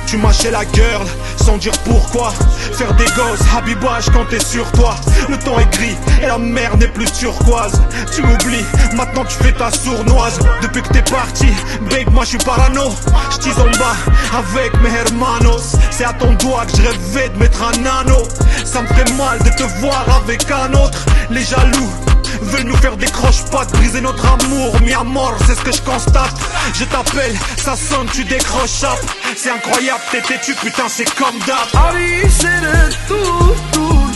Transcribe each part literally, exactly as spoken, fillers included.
Tu mâchais la girl sans dire pourquoi. Faire des gosses, Habiba, je comptais sur toi. Le temps est gris et la mer n'est plus turquoise. Tu m'oublies, maintenant tu fais ta sournoise. Depuis que t'es parti, babe, moi je suis parano. J'tise en bas avec mes hermanos. C'est à ton doigt que je rêvais de mettre un anneau. Ça me fait mal de te voir avec un autre. Les jaloux veulent nous faire des croche-pattes, briser notre amour, mis à mort, c'est ce que je constate. Je t'appelle, ça sonne, tu décroches. C'est incroyable, t'es têtu, putain, c'est comme d'hab. عريس الطول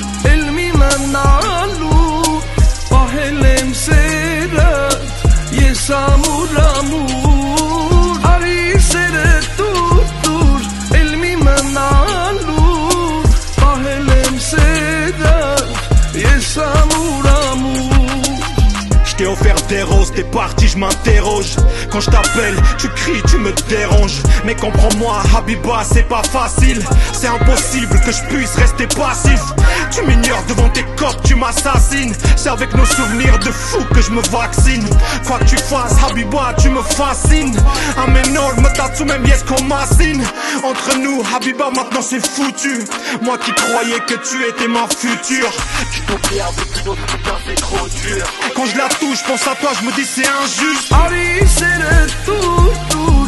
المنالو وهلم سيرت يسامو رامور عريس الطول المنالو وهلم سيرت يسامو رامور. J't'ai offert des roses, t'es parti, je m'interroge. Quand je t'appelle, tu cries, tu me déranges. Mais comprends-moi, Habiba, c'est pas facile. C'est impossible que je puisse rester passif. Tu m'ignores devant tes copes, tu m'assassines. C'est avec nos souvenirs de fou que je me vaccine. Quoi que tu fasses, Habiba, tu me fascines. Un énorme tatou, même yes qu'on m'assine. Entre nous, Habiba, maintenant c'est foutu. Moi qui croyais que tu étais ma future. Tu t'oublies avec une autre, putain, c'est trop dur. Quand je la touche, je pense à toi, je me dis c'est injuste. عريس الطول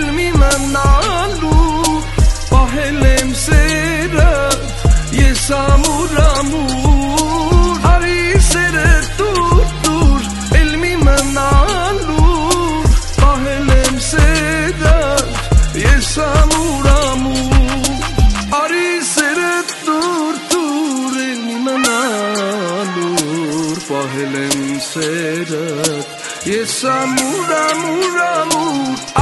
المنالو وهلم سيرت يسامو رامور عريس الطول المنالو وهلم سيرت يسامو رامور عريس الطول المنالو وهلم سيرت يسامو رامور رامور